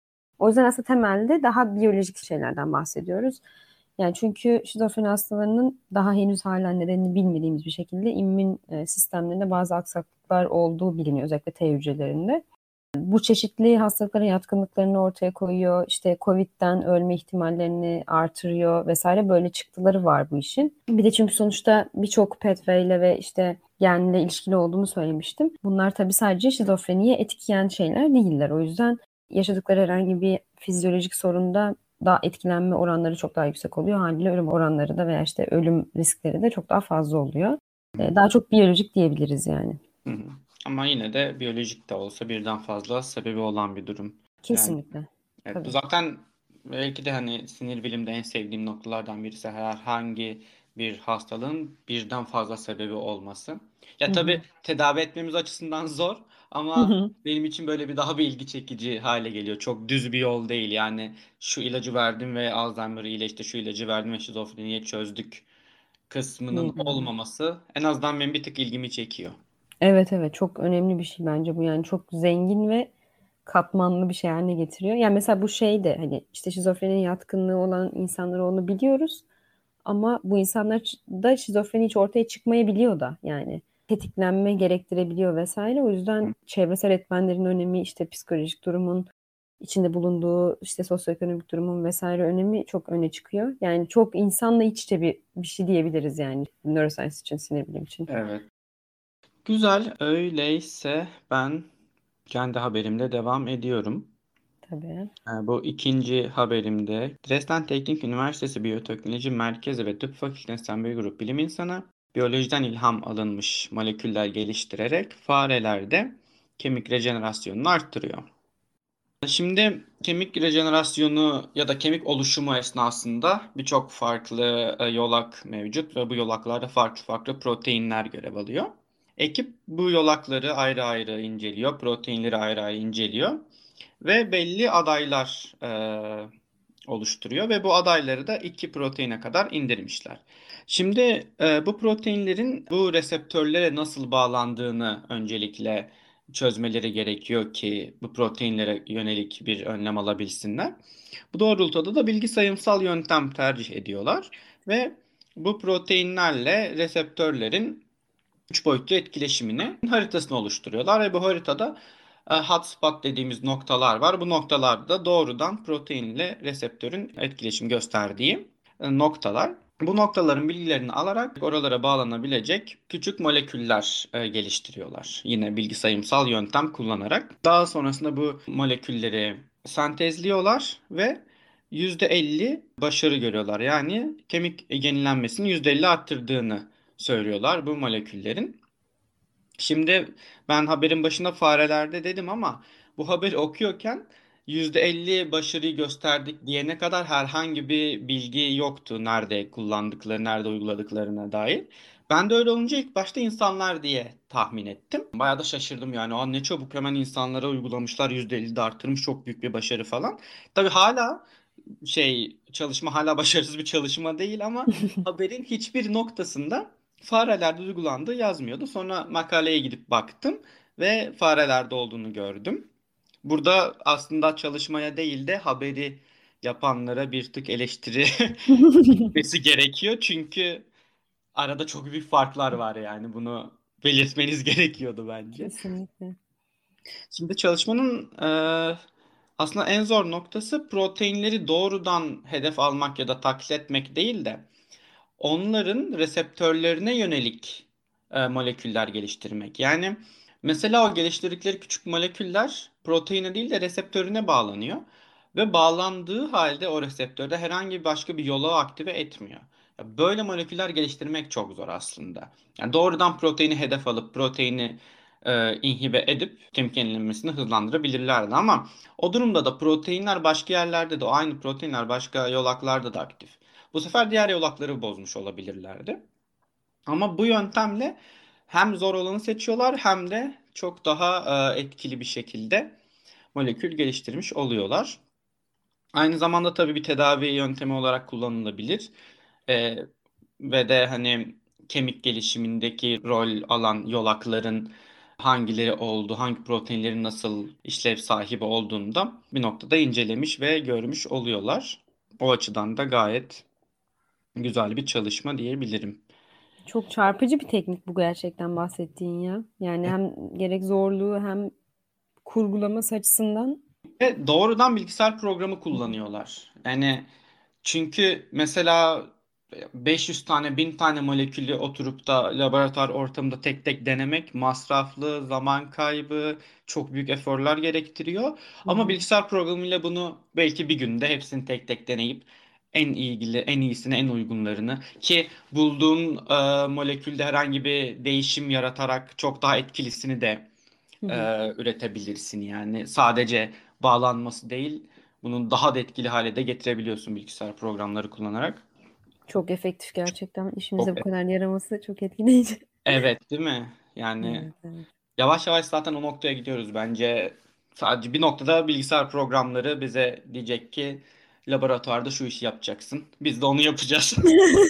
O yüzden aslında temelde daha biyolojik şeylerden bahsediyoruz. Yani çünkü şizofreni hastalarının daha henüz hala nedenini bilmediğimiz bir şekilde immün e, sistemlerinde bazı aksaklıklar olduğu biliniyor özellikle T hücrelerinde. Bu çeşitli hastalıklara yatkınlıklarını ortaya koyuyor. İşte Covid'den ölme ihtimallerini artırıyor vesaire böyle çıktıları var bu işin. Bir de çünkü sonuçta birçok petveyle ve işte genle ilişkili olduğunu söylemiştim. Bunlar tabii sadece şizofreniye etkileyen şeyler değiller. O yüzden yaşadıkları herhangi bir fizyolojik sorunda daha etkilenme oranları çok daha yüksek oluyor. Haliyle ölüm oranları da veya işte ölüm riskleri de çok daha fazla oluyor. Ee, Daha çok biyolojik diyebiliriz yani. Hı hı. Ama yine de biyolojik de olsa birden fazla sebebi olan bir durum. Yani Kesinlikle. evet, bu Tabii. zaten belki de hani sinir bilimde en sevdiğim noktalardan birisi herhangi bir hastalığın birden fazla sebebi olması. Hı Ya tabii hı. tedavi etmemiz açısından zor Hı ama hı. benim için böyle bir daha bir ilgi çekici hale geliyor. Çok düz bir yol değil. Yani şu ilacı verdim ve Alzheimer iyileşti, şu ilacı verdim ve şizofreniyi çözdük kısmının Hmm. olmaması en azından benim bir tık ilgimi çekiyor. Evet evet çok önemli bir şey bence bu yani çok zengin ve katmanlı bir şey haline getiriyor. Yani mesela bu şey de hani işte şizofreni yatkınlığı olan insanlar onu biliyoruz ama bu insanlar da şizofreni hiç ortaya çıkmayabiliyor da yani tetiklenme gerektirebiliyor vesaire. O yüzden çevresel etmenlerin önemi işte psikolojik durumun içinde bulunduğu işte sosyoekonomik durumun vesaire önemi çok öne çıkıyor. Yani çok insanla iç içe bir, bir şey diyebiliriz yani neuroscience için sinir bilim için. Evet. Güzel. Öyleyse ben kendi haberimle devam ediyorum. Tabii. Ee, Bu ikinci haberimde Dresden Teknik Üniversitesi Biyoteknoloji Merkezi ve Tıp Fakültesi'nden bir grup bilim insanı biyolojiden ilham alınmış moleküller geliştirerek farelerde kemik rejenerasyonunu arttırıyor. Şimdi kemik rejenerasyonu ya da kemik oluşumu esnasında birçok farklı e, yolak mevcut ve bu yolaklarda farklı farklı proteinler görev alıyor. Ekip bu yolakları ayrı ayrı inceliyor, proteinleri ayrı ayrı inceliyor ve belli adaylar e, oluşturuyor ve bu adayları da iki proteine kadar indirmişler. Şimdi e, bu proteinlerin bu reseptörlere nasıl bağlandığını öncelikle çözmeleri gerekiyor ki bu proteinlere yönelik bir önlem alabilsinler. Bu doğrultuda da bilgisayımsal yöntem tercih ediyorlar ve bu proteinlerle reseptörlerin üç boyutlu etkileşimini haritasını oluşturuyorlar ve bu haritada e, hotspot dediğimiz noktalar var. Bu noktalarda doğrudan proteinle reseptörün etkileşim gösterdiği e, noktalar. Bu noktaların bilgilerini alarak oralara bağlanabilecek küçük moleküller e, geliştiriyorlar. Yine bilgisayımsal yöntem kullanarak. Daha sonrasında bu molekülleri sentezliyorlar ve yüzde elli başarı görüyorlar. Yani kemik yenilenmesini yüzde elli arttırdığını söylüyorlar bu moleküllerin. Şimdi ben haberin başında farelerde dedim ama bu haberi okuyorken yüzde elli başarıyı gösterdik diyene kadar herhangi bir bilgi yoktu nerede kullandıkları, nerede uyguladıklarına dair. Ben de öyle olunca ilk başta insanlar diye tahmin ettim. Bayağı da şaşırdım yani. Aa, ne çabuk hemen insanlara uygulamışlar, yüzde elli de arttırmış, çok büyük bir başarı falan. Tabii hala şey çalışma hala başarısız bir çalışma değil ama haberin hiçbir noktasında farelerde uygulandığı yazmıyordu. Sonra makaleye gidip baktım ve farelerde olduğunu gördüm. Burada aslında çalışmaya değil de haberi yapanlara bir tık eleştiri gitmesi gerekiyor. Çünkü arada çok büyük farklar var yani bunu belirtmeniz gerekiyordu bence. Kesinlikle. Şimdi çalışmanın e, aslında en zor noktası proteinleri doğrudan hedef almak ya da taklit etmek değil de onların reseptörlerine yönelik e, moleküller geliştirmek. Yani mesela o geliştirdikleri küçük moleküller proteine değil de reseptörüne bağlanıyor ve bağlandığı halde o reseptörde herhangi başka bir yolu aktive etmiyor. Ya böyle moleküller geliştirmek çok zor aslında. Yani doğrudan proteini hedef alıp proteini e, inhibe edip kemik yenilenmesini hızlandırabilirlerdi ama o durumda da proteinler başka yerlerde de o aynı proteinler başka yolaklarda da aktif. Bu sefer diğer yolakları bozmuş olabilirlerdi. Ama bu yöntemle hem zor olanı seçiyorlar hem de çok daha e, etkili bir şekilde molekül geliştirmiş oluyorlar. Aynı zamanda tabii bir tedavi yöntemi olarak kullanılabilir. E, Ve de hani kemik gelişimindeki rol alan yolakların hangileri oldu, hangi proteinlerin nasıl işlev sahibi olduğunu da bir noktada incelemiş ve görmüş oluyorlar. O açıdan da gayet güzel bir çalışma diyebilirim. Çok çarpıcı bir teknik bu gerçekten bahsettiğin ya. Yani hem gerek zorluğu hem kurgulaması açısından. Ve doğrudan bilgisayar programı kullanıyorlar. Yani çünkü mesela beş yüz tane, bin tane molekülü oturup da laboratuvar ortamında tek tek denemek masraflı, zaman kaybı, çok büyük eforlar gerektiriyor. Hı Ama hı. bilgisayar programıyla bunu belki bir günde hepsini tek tek deneyip en ilgili, en iyisini, en uygunlarını ki bulduğun e, molekülde herhangi bir değişim yaratarak çok daha etkilisini de Hı e, hı. üretebilirsin yani. Sadece bağlanması değil, bunun daha da etkili hale de getirebiliyorsun bilgisayar programları kullanarak. Çok efektif gerçekten. İşimize Çok bu kadar yaraması çok etkileyici. evet, değil mi? Yani Evet, evet. yavaş yavaş zaten o noktaya gidiyoruz bence. Sadece bir noktada bilgisayar programları bize diyecek ki laboratuvarda şu işi yapacaksın. Biz de onu yapacağız.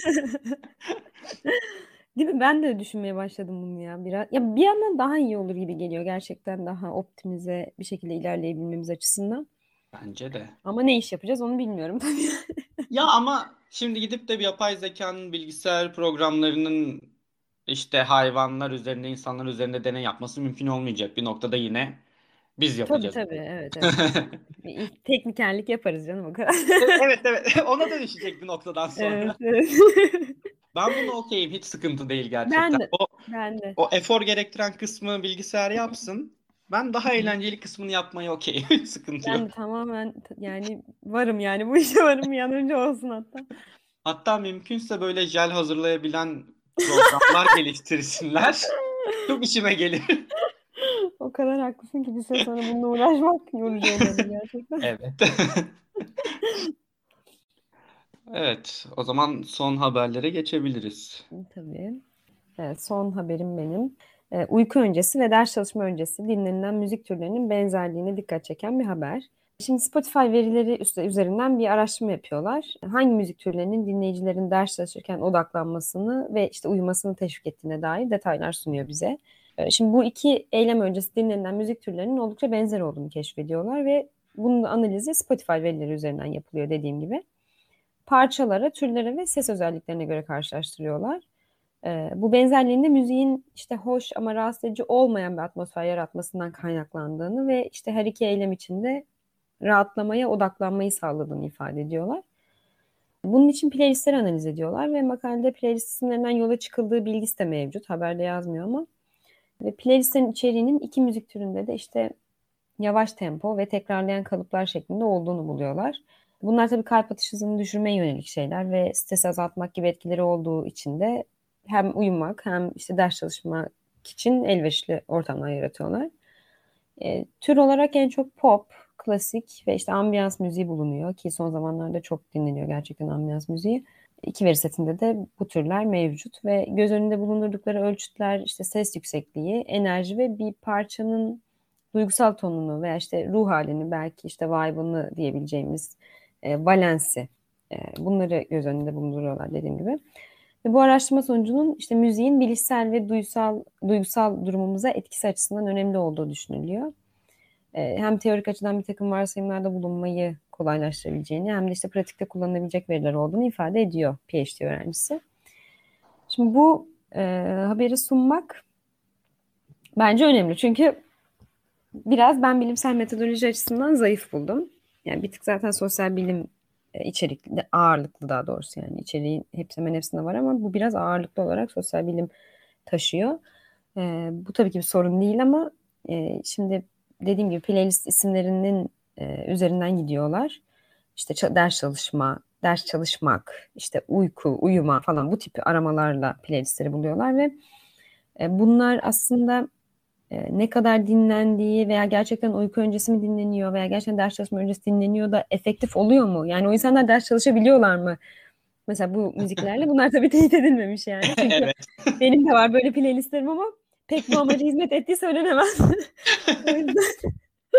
Değil mi? Ben de düşünmeye başladım bunu ya biraz. Ya bir yandan daha iyi olur gibi geliyor gerçekten daha optimize bir şekilde ilerleyebilmemiz açısından. Bence de. Ama ne iş yapacağız onu bilmiyorum tabii. Ya ama şimdi gidip de bir yapay zekanın bilgisayar programlarının işte hayvanlar üzerinde, insanlar üzerinde deney yapması mümkün olmayacak. Bir noktada yine biz Tabii yapacağız. tabii evet evet. Bir ilk teknikerlik yaparız canım o kadar. Evet evet ona dönüşecek bir noktadan Evet sonra. evet. Ben bunu okeyim, hiç sıkıntı değil gerçekten. Ben de. O, Ben de. o efor gerektiren kısmı bilgisayar yapsın. Ben daha Hı hı. eğlenceli kısmını yapmaya okeyim. Hiç sıkıntı Ben yok. de tamamen t- yani varım yani bu işe varım bir an önce olsun hatta. Hatta mümkünse böyle jel hazırlayabilen programlar geliştirsinler. Çok işime gelir. O kadar haklısın ki bir süre sonra bununla uğraşmak yorucu oluyordu gerçekten. Evet. Evet, o zaman son haberlere geçebiliriz. Tabii. Evet, son haberim benim. e, uyku öncesi ve ders çalışma öncesi dinlenilen müzik türlerinin benzerliğine dikkat çeken bir haber. Şimdi Spotify verileri üst- üzerinden bir araştırma yapıyorlar. Hangi müzik türlerinin dinleyicilerin ders çalışırken odaklanmasını ve işte uyumasını teşvik ettiğine dair detaylar sunuyor bize. E, Şimdi bu iki eylem öncesi dinlenilen müzik türlerinin oldukça benzer olduğunu keşfediyorlar ve bunun analizi Spotify verileri üzerinden yapılıyor dediğim gibi. Parçalara, türlere ve ses özelliklerine göre karşılaştırıyorlar. Ee, bu benzerliğin de müziğin işte hoş ama rahatsız edici olmayan bir atmosfer yaratmasından kaynaklandığını ve işte her iki eylem içinde rahatlamaya, odaklanmayı sağladığını ifade ediyorlar. Bunun için playlistleri analiz ediyorlar ve makalede playlist isimlerinden yola çıkıldığı bilgisi de mevcut. Haberde yazmıyor ama. Ve playlistlerin içeriğinin iki müzik türünde de işte yavaş tempo ve tekrarlayan kalıplar şeklinde olduğunu buluyorlar. Bunlar tabii kalp atış hızını düşürmeye yönelik şeyler ve stresi azaltmak gibi etkileri olduğu için de hem uyumak hem işte ders çalışmak için elverişli ortamlar yaratıyorlar. E, tür olarak en çok pop, klasik ve işte ambiyans müziği bulunuyor ki son zamanlarda çok dinleniyor gerçekten ambiyans müziği. İki veri setinde de bu türler mevcut ve göz önünde bulundurdukları ölçütler işte ses yüksekliği, enerji ve bir parçanın duygusal tonunu veya işte ruh halini belki işte vibe'ını diyebileceğimiz e, valensi e, bunları göz önünde bulunduruyorlar dediğim gibi. Ve bu araştırma sonucunun işte müziğin bilişsel ve duysal duygusal durumumuza etkisi açısından önemli olduğu düşünülüyor. E, hem teorik açıdan bir takım varsayımlarda bulunmayı kolaylaştırabileceğini hem de işte pratikte kullanılabilecek veriler olduğunu ifade ediyor PhD öğrencisi. Şimdi bu e, haberi sunmak bence önemli çünkü biraz ben bilimsel metodoloji açısından zayıf buldum. Yani bir tık zaten sosyal bilim e, içerikli, ağırlıklı daha doğrusu yani içeriği hepsi hemen hepsinde var ama bu biraz ağırlıklı olarak sosyal bilim taşıyor. E, bu tabii ki bir sorun değil ama e, şimdi dediğim gibi playlist isimlerinin e, üzerinden gidiyorlar. İşte ça- ders çalışma, ders çalışmak, işte uyku, uyuma falan bu tip aramalarla playlistleri buluyorlar ve e, bunlar aslında e, ne kadar dinlendiği veya gerçekten uyku öncesi mi dinleniyor veya gerçekten ders çalışma öncesi dinleniyor da efektif oluyor mu? Yani o insanlar ders çalışabiliyorlar mı? Mesela bu müziklerle bunlar tabii teyit edilmemiş yani. Çünkü Evet. benim de var böyle playlistlerim ama pek bu amaca hizmet ettiği söylenemez. O yüzden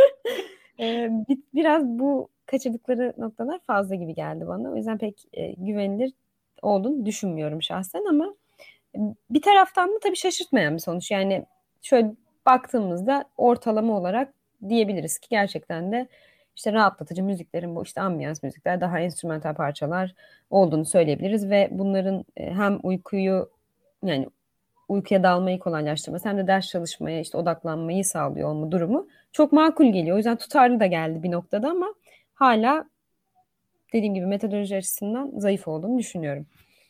e, bir- biraz bu kaçırdıkları noktalar fazla gibi geldi bana. O yüzden pek e, güvenilir olduğunu düşünmüyorum şahsen ama bir taraftan da tabii şaşırtmayan bir sonuç. Yani şöyle baktığımızda ortalama olarak diyebiliriz ki gerçekten de işte rahatlatıcı müziklerin bu işte ambiyans müzikler daha enstrümantal parçalar olduğunu söyleyebiliriz ve bunların e, hem uykuyu yani uykuya dalmayı kolaylaştırması hem de ders çalışmaya işte odaklanmayı sağlıyor olma durumu çok makul geliyor. O yüzden tutarlı da geldi bir noktada ama hala dediğim gibi metodoloji açısından zayıf olduğunu düşünüyorum.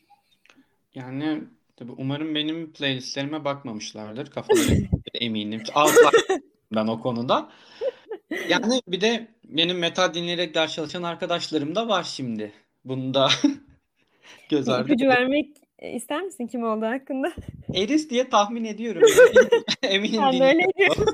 Yani tabii umarım benim playlistlerime bakmamışlardır. Kafaları eminim. Outlier ben o konuda. Yani bir de benim metal dinleyerek ders çalışan arkadaşlarım da var şimdi. Bunu da göz Bir ardı ipucu edelim. vermek e, ister misin kim olduğu hakkında? Eris diye tahmin ediyorum ya. Eminim, eminim Ben de öyle dinliyor. geliyor.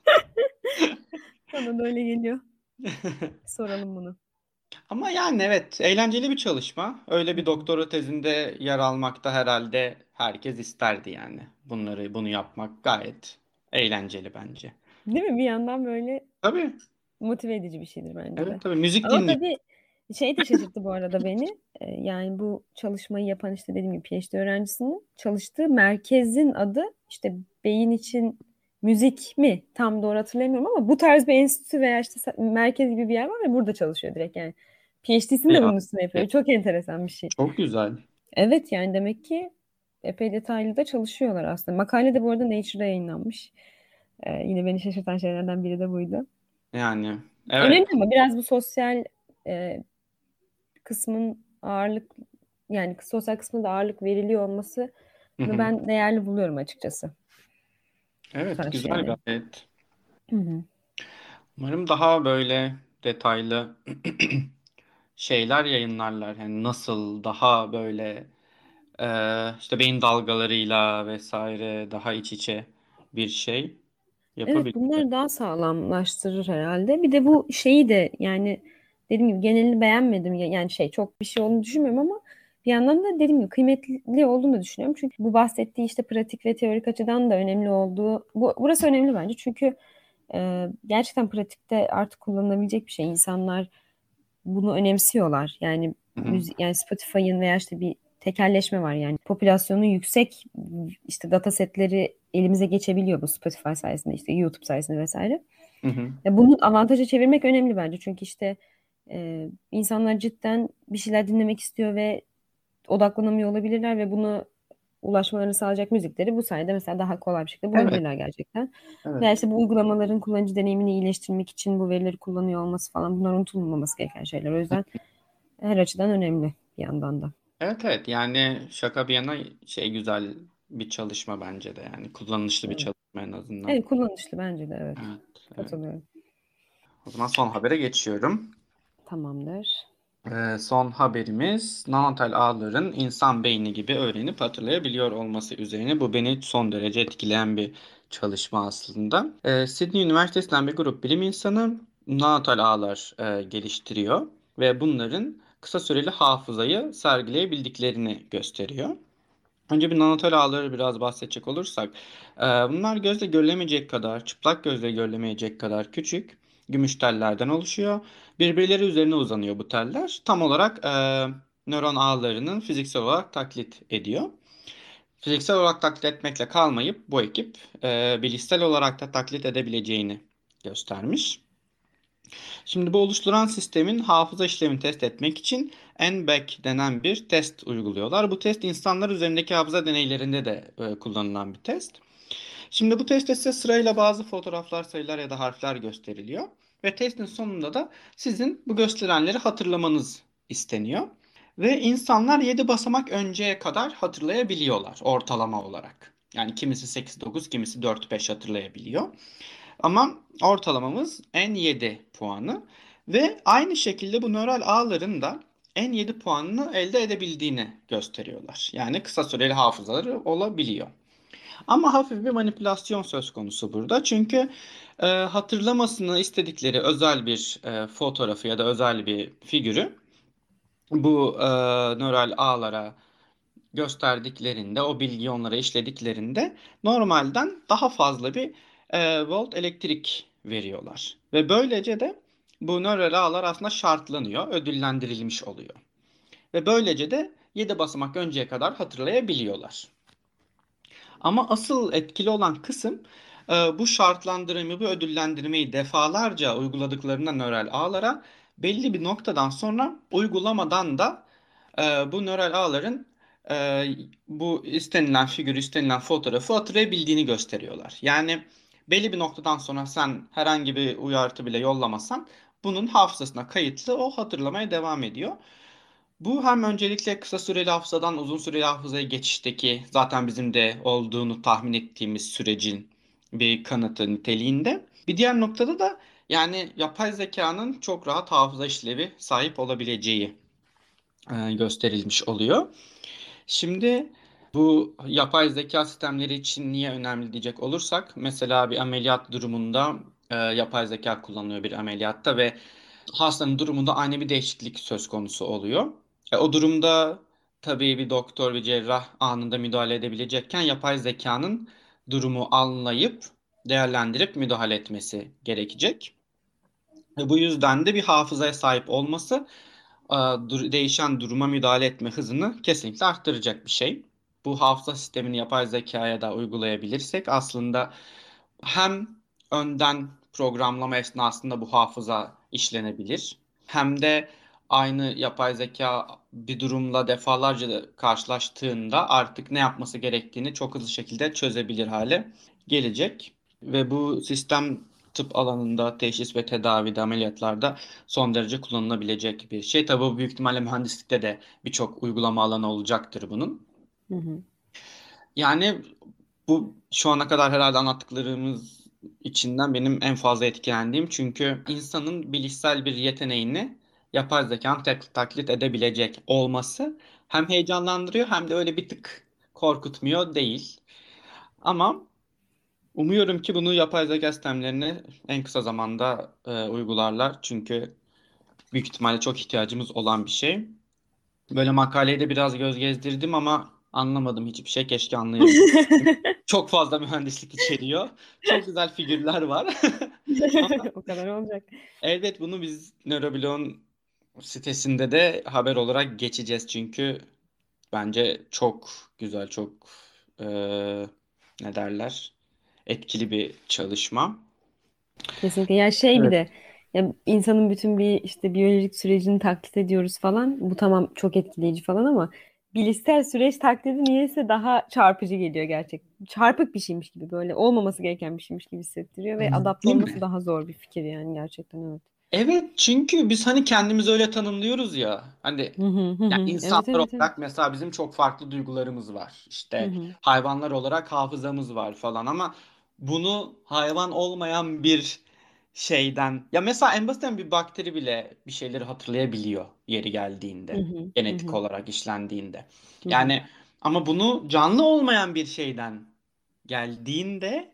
Bana da öyle geliyor. Soralım bunu. Ama yani evet eğlenceli bir çalışma. Öyle Hı bir hı. doktora tezinde yer almakta herhalde herkes isterdi yani. Bunları bunu yapmak gayet eğlenceli bence. Değil mi? Bir yandan böyle Tabii. motive edici bir şeydir bence de. Evet tabii müzik Ama dinliyor. tabii şey de şaşırttı bu arada beni. Ee, yani bu çalışmayı yapan işte dediğim gibi PhD öğrencisinin çalıştığı merkezin adı işte beyin için müzik mi? Tam doğru hatırlamıyorum ama bu tarz bir enstitü veya işte sa- merkez gibi bir yer var ve burada çalışıyor direkt yani. PhD'sini de Ya, bunun üstüne yapıyor. Çok enteresan bir şey. çok güzel. Evet yani demek ki epey detaylı da çalışıyorlar aslında. Makale de bu arada Nature'da yayınlanmış. Ee, yine beni şaşırtan şeylerden biri de buydu. Yani Önemli evet. ama biraz bu sosyal e, kısmın ağırlık yani sosyal kısmında da ağırlık veriliyor olmasını Hı hı. ben değerli buluyorum açıkçası. Bu Evet tarz güzel şeyleri. gayet. Hı hı. Umarım daha böyle detaylı şeyler yayınlarlar. Yani nasıl daha böyle e, işte beyin dalgalarıyla vesaire daha iç içe bir şey Evet yapabilirler. bunları daha sağlamlaştırır herhalde. Bir de bu şeyi de yani dediğim gibi genelini beğenmedim. Ya- Yani şey çok bir şey olduğunu düşünmüyorum ama Bir yandan da dediğim gibi kıymetli olduğunu da düşünüyorum. Çünkü bu bahsettiği işte pratik ve teorik açıdan da önemli olduğu, bu, burası önemli bence. Çünkü e, gerçekten pratikte artık kullanılabilecek bir şey. İnsanlar bunu önemsiyorlar. Yani Hı hı. müzik, yani Spotify'ın veya işte bir tekelleşme var yani. Popülasyonu yüksek işte data setleri elimize geçebiliyor bu Spotify sayesinde, işte YouTube sayesinde vesaire. Hı hı. Ya bunu avantaja çevirmek önemli bence. Çünkü işte e, insanlar cidden bir şeyler dinlemek istiyor ve odaklanamıyor olabilirler ve bunu ulaşmalarını sağlayacak müzikleri bu sayede mesela daha kolay bir şekilde Evet, bulabilirler gerçekten. Veya evet. işte bu uygulamaların kullanıcı deneyimini iyileştirmek için bu verileri kullanıyor olması falan, bunlar unutulmaması gereken şeyler. O yüzden her açıdan önemli bir yandan da. Evet, evet. Yani şaka bir yana şey güzel bir çalışma bence de, yani kullanışlı bir Evet. çalışma en azından. Evet, kullanışlı bence de, evet. Evet, evet. Katılıyorum. O zaman son habere geçiyorum. Tamamdır. Ee, son haberimiz nanotel ağların insan beyni gibi öğrenip hatırlayabiliyor olması üzerine. Bu beni son derece etkileyen bir çalışma aslında. Ee, Sydney Üniversitesi'nden bir grup bilim insanı nanotel ağlar e, geliştiriyor ve bunların kısa süreli hafızayı sergileyebildiklerini gösteriyor. Önce bir nanotel ağları biraz bahsedecek olursak, e, bunlar gözle görülemeyecek kadar, çıplak gözle görülemeyecek kadar küçük gümüş tellerden oluşuyor. Birbirleri üzerine uzanıyor bu teller. Tam olarak e, nöron ağlarının fiziksel olarak taklit ediyor. Fiziksel olarak taklit etmekle kalmayıp bu ekip e, bilişsel olarak da taklit edebileceğini göstermiş. Şimdi bu oluşturan sistemin hafıza işlevini test etmek için N B A C denen bir test uyguluyorlar. Bu test insanlar üzerindeki hafıza deneylerinde de e, kullanılan bir test. Şimdi bu testte size sırayla bazı fotoğraflar, sayılar ya da harfler gösteriliyor. Ve testin sonunda da sizin bu gösterenleri hatırlamanız isteniyor. Ve insanlar yedi basamak önceye kadar hatırlayabiliyorlar ortalama olarak. Yani kimisi sekiz dokuz, kimisi dört beş hatırlayabiliyor. Ama ortalamamız N yedi puanı ve aynı şekilde bu nöral ağların da N yedi puanını elde edebildiğini gösteriyorlar. Yani kısa süreli hafızaları olabiliyor. Ama hafif bir manipülasyon söz konusu burada. Çünkü e, hatırlamasını istedikleri özel bir e, fotoğrafı ya da özel bir figürü bu e, nöral ağlara gösterdiklerinde, o bilgiyi onlara işlediklerinde normalden daha fazla bir e, volt elektrik veriyorlar. Ve böylece de bu nöral ağlar aslında şartlanıyor, ödüllendirilmiş oluyor. Ve böylece de yedi basamak önceye kadar hatırlayabiliyorlar. Ama asıl etkili olan kısım e, bu şartlandırmayı, bu ödüllendirmeyi defalarca uyguladıklarında nöral ağlara belli bir noktadan sonra uygulamadan da e, bu nöral ağların e, bu istenilen figürü, istenilen fotoğrafı hatırlayabildiğini gösteriyorlar. Yani belli bir noktadan sonra sen herhangi bir uyarı bile yollamasan bunun hafızasına kayıtlı, o hatırlamaya devam ediyor. Bu hem öncelikle kısa süreli hafızadan uzun süreli hafızaya geçişteki zaten bizim de olduğunu tahmin ettiğimiz sürecin bir kanıtı niteliğinde. Bir diğer noktada da yani yapay zekanın çok rahat hafıza işlevi sahip olabileceği e, gösterilmiş oluyor. Şimdi bu yapay zeka sistemleri için niye önemli diyecek olursak, mesela bir ameliyat durumunda e, yapay zeka kullanılıyor bir ameliyatta ve hastanın durumunda ani bir değişiklik söz konusu oluyor. E, o durumda tabii bir doktor, bir cerrah anında müdahale edebilecekken yapay zekanın durumu anlayıp değerlendirip müdahale etmesi gerekecek. Ve bu yüzden de bir hafızaya sahip olması e, dur- değişen duruma müdahale etme hızını kesinlikle arttıracak bir şey. Bu hafıza sistemini yapay zekaya da uygulayabilirsek aslında hem önden programlama esnasında bu hafıza işlenebilir, hem de aynı yapay zeka bir durumla defalarca karşılaştığında artık ne yapması gerektiğini çok hızlı şekilde çözebilir hale gelecek. Ve bu sistem tıp alanında, teşhis ve tedavide, ameliyatlarda son derece kullanılabilecek bir şey. Tabii bu büyük ihtimalle mühendislikte de birçok uygulama alanı olacaktır bunun. Hı hı. Yani bu şu ana kadar herhalde anlattıklarımız içinden benim en fazla etkilendiğim. Çünkü insanın bilişsel bir yeteneğini yapay zekanın tek- taklit edebilecek olması hem heyecanlandırıyor hem de öyle bir tık korkutmuyor değil. Ama umuyorum ki bunu yapay zeka sistemlerini en kısa zamanda e, uygularlar. Çünkü büyük ihtimalle çok ihtiyacımız olan bir şey. Böyle makaleyi de biraz göz gezdirdim ama anlamadım hiçbir şey. Keşke anlayabilseydim. Çok fazla mühendislik içeriyor. Çok güzel figürler var. Ama O kadar olacak. elbet bunu biz Nöroblog'un sitesinde de haber olarak geçeceğiz. Çünkü bence çok güzel, çok eee, ne derler? Etkili bir çalışma. Kesinlikle. Ya şey bir Evet. de ya insanın bütün bir işte biyolojik sürecini taklit ediyoruz falan. Bu tamam çok etkileyici falan ama bilişsel süreç taklidi niyeyse daha çarpıcı geliyor gerçekten. Çarpık bir şeymiş gibi böyle olmaması gereken bir şeymiş gibi hissettiriyor ve adapte Değil olması mi? daha zor bir fikir yani gerçekten evet. Evet, çünkü biz hani kendimizi öyle tanımlıyoruz ya. Hani Hı hı hı ya hı. Evet insanlar evet evet. olarak mesela bizim çok farklı duygularımız var. Hı İşte hı. hayvanlar olarak hafızamız var falan ama bunu hayvan olmayan bir şeyden ya mesela en basitten bir bakteri bile bir şeyleri hatırlayabiliyor yeri Hı geldiğinde, hı. Hı genetik hı. olarak işlendiğinde. Hı hı. Yani ama bunu canlı olmayan bir şeyden geldiğinde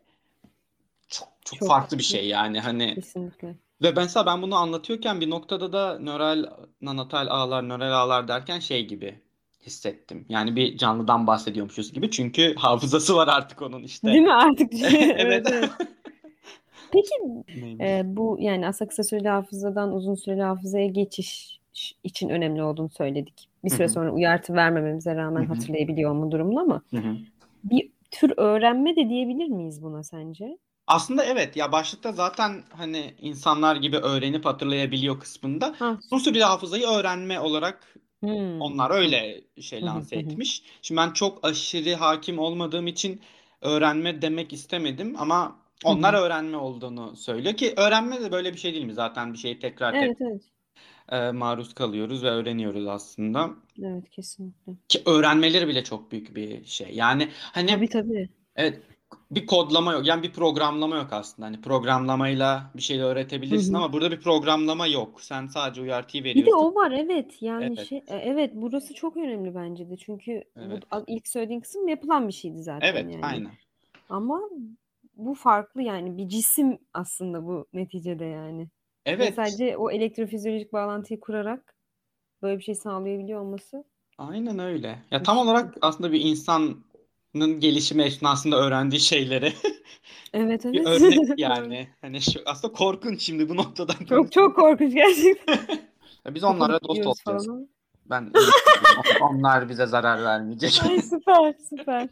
çok çok Çok farklı bir şey yani hani. kesinlikle. Ve mesela ben bunu anlatıyorken bir noktada da nöral nanatal ağlar, nöral ağlar derken şey gibi hissettim. Yani bir canlıdan bahsediyormuşuz gibi. Çünkü hafızası var artık onun işte. Değil mi artık? Evet. Evet evet. Peki e, Neymiş? bu yani aslında kısa süreli hafızadan uzun süreli hafızaya geçiş için önemli olduğunu söyledik. Bir Hı süre hı, sonra uyartı vermememize hı rağmen hı, hatırlayabiliyor olma durumunu ama hı hı. bir tür öğrenme de diyebilir miyiz buna sence? Aslında evet ya başlıkta zaten hani insanlar gibi öğrenip hatırlayabiliyor kısmında Ha uzun süper. süreli hafızayı öğrenme olarak Hmm, onlar tamam. öyle şey Hı hı, lanse hı hı. etmiş. Şimdi ben çok aşırı hakim olmadığım için öğrenme demek istemedim ama Hı onlar hı. öğrenme olduğunu söylüyor ki öğrenme de böyle bir şey değil mi? Zaten bir şeyi tekrar Evet tekrar evet. e, maruz kalıyoruz ve öğreniyoruz aslında. Evet kesinlikle. Ki öğrenmeleri bile çok büyük bir şey. Yani hani Tabii tabii. evet bir kodlama yok. Yani bir programlama yok aslında. Hani programlamayla bir şey Hı öğretebilirsin hı. ama burada bir programlama yok. Sen sadece uyartıyı Bir de veriyorsun. o var evet yani Evet. şey e, evet burası çok önemli bence de çünkü bu Evet. ilk söylediğin kısım yapılan bir şeydi zaten Evet, yani. aynen. Ama bu farklı yani bir cisim aslında bu neticede yani. Ve Evet. sadece o elektrofizyolojik bağlantıyı kurarak böyle bir şey sağlayabiliyor olması Aynen öyle. Ya tam müthiş bir şey. olarak aslında bir insanın gelişimi esnasında öğrendiği şeyleri Evet bir evet. örnek Doğru. yani. Hani şu aslında korkunç şimdi bu noktadan Çok çok konuşurken. korkunç gerçekten. Ya biz onlarla Kapılıp dost gidiyoruz falan olacağız. ama. Ben ümitliyim. On- Onlar bize zarar vermeyecek. Ay süper süper.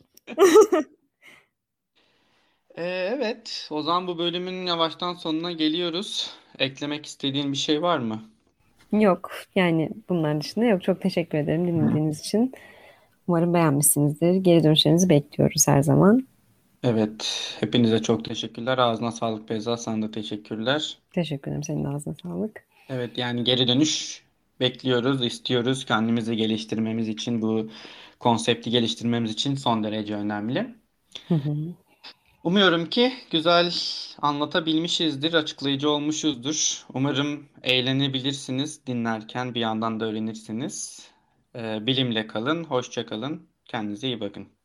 Ee, evet, o zaman bu bölümün yavaştan sonuna geliyoruz. Eklemek istediğin bir şey var mı? Yok yani bunların dışında yok. Çok teşekkür ederim dinlediğiniz için. Umarım beğenmişsinizdir. Geri dönüşlerinizi bekliyoruz her zaman. Evet, hepinize çok teşekkürler. Ağzına sağlık Beyza, sana da teşekkürler. Teşekkür ederim. Senin de ağzına sağlık. Evet, yani geri dönüş bekliyoruz, istiyoruz. Kendimizi geliştirmemiz için, bu konsepti geliştirmemiz için son derece önemli. Hı hı. Umuyorum ki güzel anlatabilmişizdir, açıklayıcı olmuşuzdur. Umarım eğlenebilirsiniz dinlerken bir yandan da öğrenirsiniz. Ee, bilimle kalın, hoşça kalın, kendinize iyi bakın.